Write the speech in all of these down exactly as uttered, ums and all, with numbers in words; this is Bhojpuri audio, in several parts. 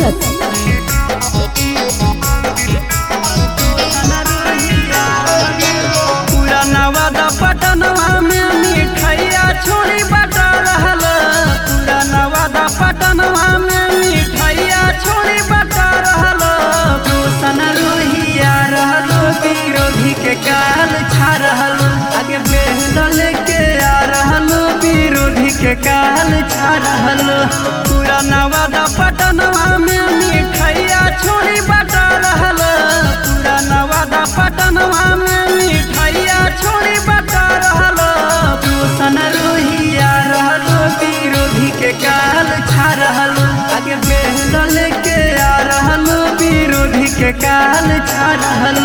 सूरत। नवादा पटनवा में मिठैया छोड़ी बटा रहल, पूरा नवादा पटनवा में मिठैया छोड़ी बटा रहल। रोशन रोहिया रहल, विरोधी के काल छा रहल, आगे बेहल के आ रहल, विरोधी के काल छा रहल। पूरा नवादा पटनवा में मिठैया छोड़ी बटा रहल, पूरा नवादा पटनवा में मिठैया छोड़ी बता रहल। रोशन रोहिया रहल, विरोधी के काल छा रहल, आगे बेहल के आ रहल, विरोधी के काल छा रहल।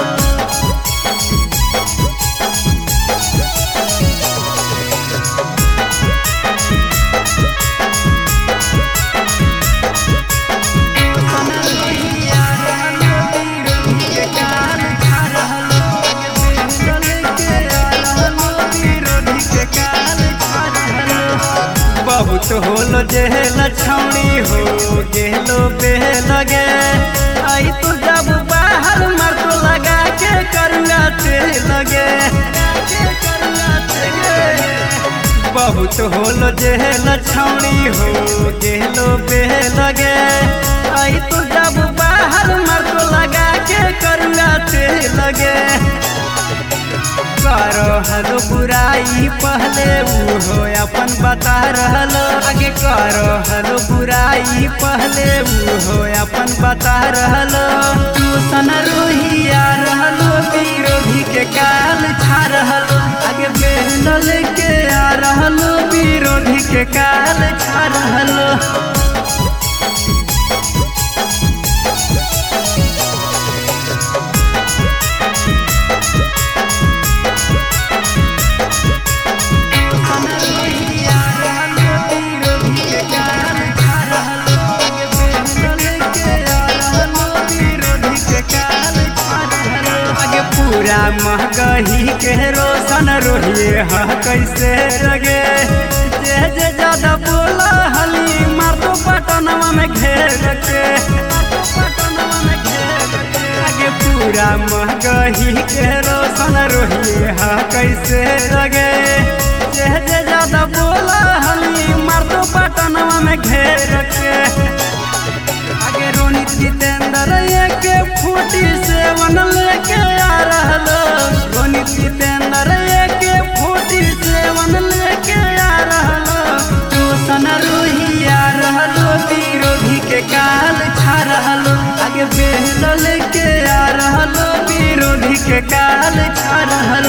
बहुत होल जे लछौनी हो गेलो बेलगे, आई तो जब बाहर मर तो लगा के करुआ तेल लगे। बहुत होल जे लछौनी हो गेलो बेलगे, आई तो जब बाहर मर तो लगा के करुआ तेल लगे। करो हलो बुराई पहले वो हो अपन बता रहल, आगे करो हलो बुराई पहले वो हो अपन बता रहल। रोशन रोहिया रहल, विरोधी के काल छा रहल, आगे बेहल के आ रहल, विरोधी के काल छा रहल। पूरा महगही के रोशन रोहिए हा कैसे लगे, जे जे ज्यादा बोला हली मार तो पटनवा में घेर के। आगे पूरा महगही के रोशन रोहिए हा कैसे लगे, जे जे ज्यादा बोला हली मार तो पटनवा में घेर के। आगे रोनित जितेंद्र के फूटी सेवन लेके आ रहल, रोनित जितेंद्र के फूटी सेवन लेके आ रहल। रोशन रोहिया रहल, विरोधी के काल छा रहल, आगे बेहल के आ रहल, विरोधी के काल छा रहल।